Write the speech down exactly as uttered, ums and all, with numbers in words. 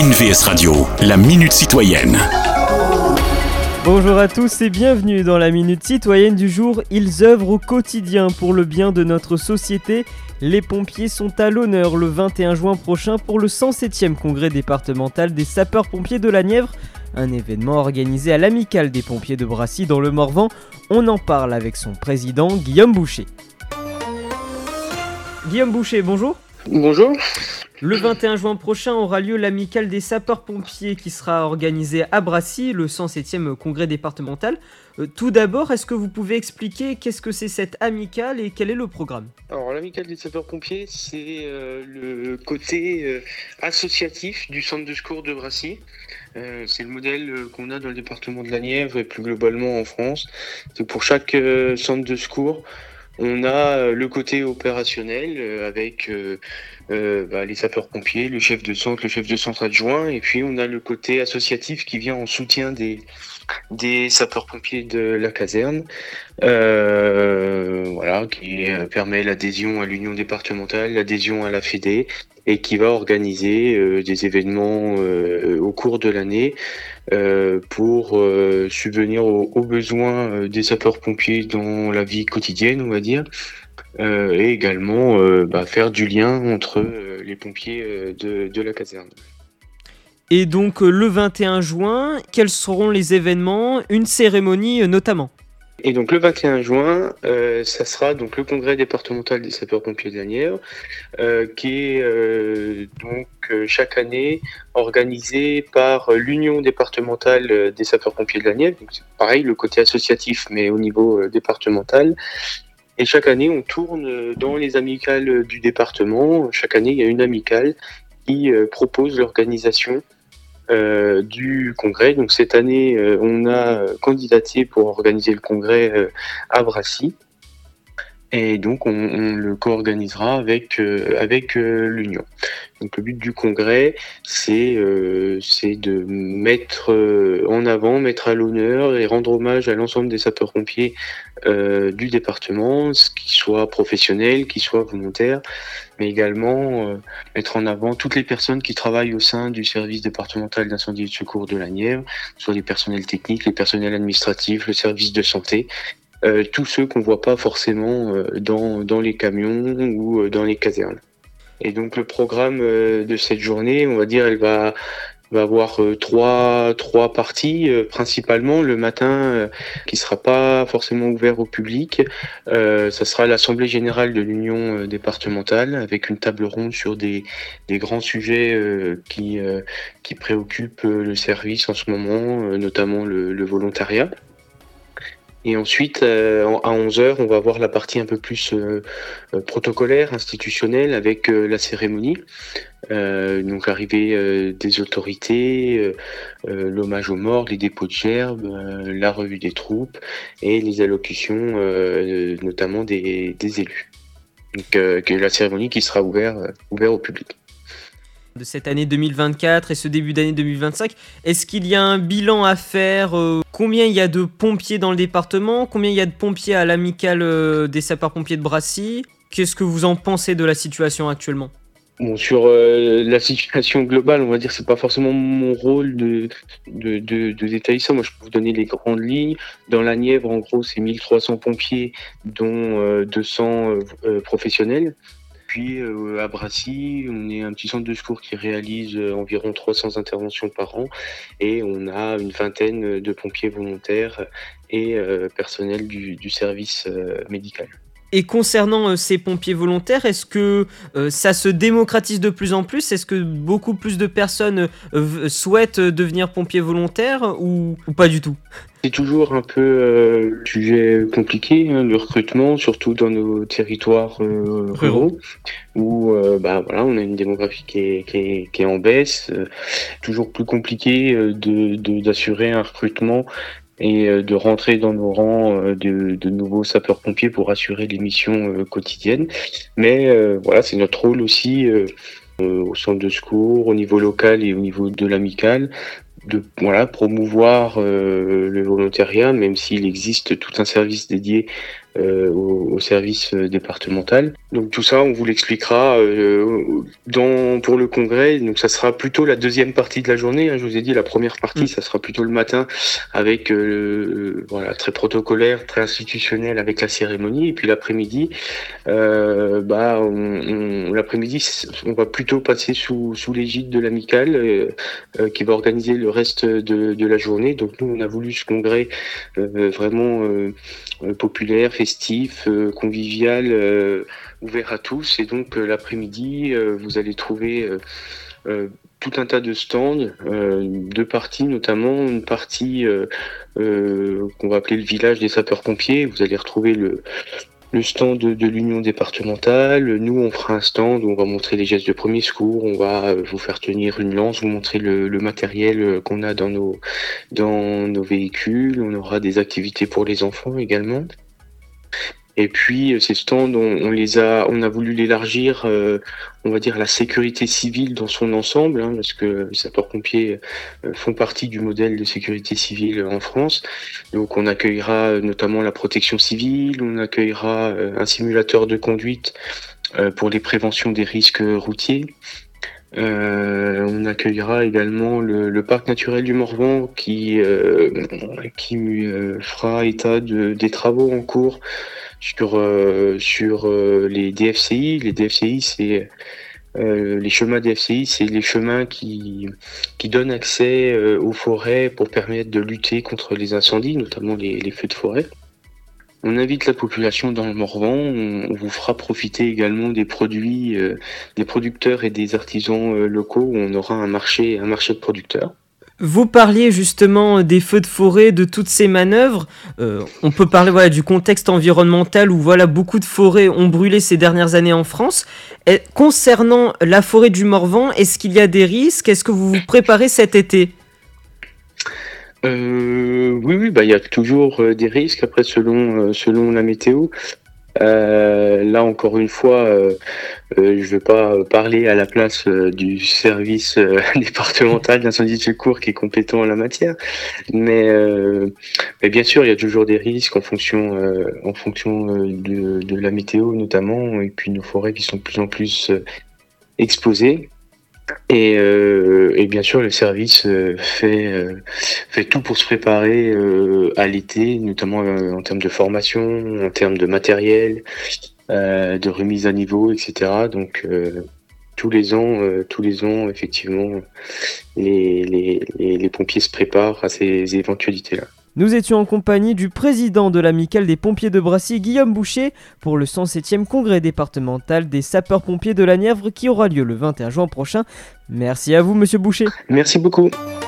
N V S Radio, la Minute Citoyenne. Bonjour à tous et bienvenue dans la Minute Citoyenne du jour. Ils œuvrent au quotidien pour le bien de notre société. Les pompiers sont à l'honneur le vingt et un juin prochain pour le cent septième congrès départemental des sapeurs-pompiers de la Nièvre. Un événement organisé à l'Amicale des pompiers de Brassy dans le Morvan. On en parle avec son président Guillaume Boucher. Guillaume Boucher, bonjour. Bonjour. Le vingt et un juin prochain aura lieu l'Amicale des sapeurs-pompiers qui sera organisée à Brassy, le cent septième congrès départemental. Euh, tout d'abord, est-ce que vous pouvez expliquer qu'est-ce que c'est cette amicale et quel est le programme ? Alors l'Amicale des sapeurs-pompiers, c'est euh, le côté euh, associatif du centre de secours de Brassy. Euh, c'est le modèle euh, qu'on a dans le département de la Nièvre et plus globalement en France. C'est pour chaque euh, centre de secours, on a euh, le côté opérationnel euh, avec euh, euh, bah, les sapeurs-pompiers, le chef de centre, le chef de centre adjoint, et puis on a le côté associatif qui vient en soutien des, des sapeurs-pompiers de la caserne, euh, voilà, qui euh, permet l'adhésion à l'union départementale, l'adhésion à la Fédé, et qui va organiser euh, des événements euh, au cours de l'année euh, pour euh, subvenir aux, aux besoins euh, des sapeurs-pompiers dans la vie quotidienne, on va dire, euh, et également euh, bah, faire du lien entre euh, les pompiers euh, de, de la caserne. Et donc euh, le vingt et un juin, quels seront les événements, une cérémonie euh, notamment ? Et donc le vingt et un juin, euh, ça sera donc le congrès départemental des sapeurs-pompiers de la Nièvre, euh, qui est euh, donc euh, chaque année organisé par l'union départementale des sapeurs-pompiers de la Nièvre. Donc c'est pareil, le côté associatif, mais au niveau euh, départemental. Et chaque année, on tourne dans les amicales du département. Chaque année, il y a une amicale qui euh, propose l'organisation Euh, du congrès. Donc cette année, euh, on a candidaté pour organiser le congrès euh, à Brassy. Et donc on, on le co-organisera avec, euh, avec euh, l'Union. Donc le but du congrès, c'est, euh, c'est de mettre euh, en avant, mettre à l'honneur et rendre hommage à l'ensemble des sapeurs-pompiers euh, du département, qu'ils soient professionnels, qu'ils soient volontaires, mais également euh, mettre en avant toutes les personnes qui travaillent au sein du service départemental d'incendie et de secours de la Nièvre, soit les personnels techniques, les personnels administratifs, le service de santé, Euh, tous ceux qu'on voit pas forcément euh, dans, dans les camions ou euh, dans les casernes. Et donc le programme euh, de cette journée, on va dire, elle va, va avoir euh, trois, trois parties, euh, principalement le matin, euh, qui sera pas forcément ouvert au public. Euh, ça sera l'Assemblée générale de l'Union euh, départementale, avec une table ronde sur des, des grands sujets euh, qui, euh, qui préoccupent euh, le service en ce moment, euh, notamment le, le volontariat. Et ensuite, euh, à onze heures, on va voir la partie un peu plus euh, euh, protocolaire, institutionnelle, avec euh, la cérémonie. Euh, donc l'arrivée euh, des autorités, euh, euh, l'hommage aux morts, les dépôts de gerbes, euh, la revue des troupes et les allocutions, euh, notamment des, des élus. Donc euh, que la cérémonie qui sera ouverte euh, ouvert au public. De cette année deux mille vingt-quatre et ce début d'année deux mille vingt-cinq, est-ce qu'il y a un bilan à faire ? euh, Combien il y a de pompiers dans le département ? Combien il y a de pompiers à l'amicale euh, des sapeurs-pompiers de Brassy ? Qu'est-ce que vous en pensez de la situation actuellement ? Bon, sur euh, la situation globale, on va dire, c'est pas forcément mon rôle de, de, de, de détailler ça. Moi, je peux vous donner les grandes lignes. Dans la Nièvre, en gros, c'est mille trois cents pompiers, dont euh, deux cents euh, professionnels. Puis euh, à Brassy, on est un petit centre de secours qui réalise euh, environ trois cents interventions par an et on a une vingtaine de pompiers volontaires et euh, personnel du, du service euh, médical. Et concernant euh, ces pompiers volontaires, est-ce que euh, ça se démocratise de plus en plus ? Est-ce que beaucoup plus de personnes euh, souhaitent devenir pompiers volontaires ou, ou pas du tout ? C'est toujours un peu euh, le sujet compliqué, hein, le recrutement, surtout dans nos territoires euh, ruraux, où euh, bah, voilà, on a une démographie qui est, qui est, qui est en baisse. Euh, toujours plus compliqué euh, de, de, d'assurer un recrutement et euh, de rentrer dans nos rangs euh, de, de nouveaux sapeurs-pompiers pour assurer les missions euh, quotidiennes. Mais euh, voilà, c'est notre rôle aussi euh, euh, au centre de secours, au niveau local et au niveau de l'amicale, de voilà, promouvoir euh, le volontariat, même s'il existe tout un service dédié euh, au, au service départemental. Donc tout ça, on vous l'expliquera euh, dans, pour le congrès. Donc ça sera plutôt la deuxième partie de la journée. Hein. Je vous ai dit, la première partie, mmh. ça sera plutôt le matin avec euh, voilà, très protocolaire, très institutionnel avec la cérémonie. Et puis l'après-midi, euh, bah, on, on, l'après-midi, on va plutôt passer sous, sous l'égide de l'amicale euh, euh, qui va organiser le reste de, de la journée. Donc nous, on a voulu ce congrès euh, vraiment euh, populaire, festif, euh, convivial, euh, ouvert à tous. Et donc euh, l'après-midi, euh, vous allez trouver euh, euh, tout un tas de stands, euh, deux parties notamment, une partie euh, euh, qu'on va appeler le village des sapeurs-pompiers. Vous allez retrouver le le stand de, de l'union départementale. Nous, on fera un stand où on va montrer les gestes de premier secours, on va vous faire tenir une lance, vous montrer le, le matériel qu'on a dans nos, dans nos véhicules. On aura des activités pour les enfants également. Et puis ces stands, on, on les a, on a voulu l'élargir, euh, on va dire la sécurité civile dans son ensemble, hein, parce que les sapeurs-pompiers euh, font partie du modèle de sécurité civile en France. Donc on accueillera notamment la protection civile, on accueillera euh, un simulateur de conduite euh, pour les préventions des risques routiers. Euh, on accueillera également le, le parc naturel du Morvan qui, euh, qui euh, fera état de, des travaux en cours sur, euh, sur euh, les D F C I. Les D F C I, c'est euh, les chemins D F C I, c'est les chemins qui, qui donnent accès euh, aux forêts pour permettre de lutter contre les incendies, notamment les, les feux de forêt. On invite la population dans le Morvan, on, on vous fera profiter également des produits, euh, des producteurs et des artisans euh, locaux, où on aura un marché, un marché de producteurs. Vous parliez justement des feux de forêt, de toutes ces manœuvres. Euh, on peut parler voilà, du contexte environnemental où voilà, beaucoup de forêts ont brûlé ces dernières années en France. Et concernant la forêt du Morvan, est-ce qu'il y a des risques ? Est-ce que vous vous préparez cet été ? Euh, oui, oui, bah il y a toujours euh, des risques après selon euh, selon la météo. Euh, là encore une fois, euh, euh, je vais pas parler à la place euh, du service euh, départemental d'incendie de secours qui est compétent en la matière, mais, euh, mais bien sûr il y a toujours des risques en fonction euh, en fonction euh, de, de la météo notamment, et puis nos forêts qui sont de plus en plus euh, exposées. Et, euh, et bien sûr, le service euh, fait, euh, fait tout pour se préparer euh, à l'été, notamment euh, en termes de formation, en termes de matériel, euh, de remise à niveau, et cetera. Donc euh, tous les ans, euh, tous les ans, effectivement, les, les, les, les pompiers se préparent à ces éventualités-là. Nous étions en compagnie du président de l'amicale des pompiers de Brassy, Guillaume Boucher, pour le cent septième congrès départemental des sapeurs-pompiers de la Nièvre qui aura lieu le vingt et un juin prochain. Merci à vous, monsieur Boucher. Merci beaucoup.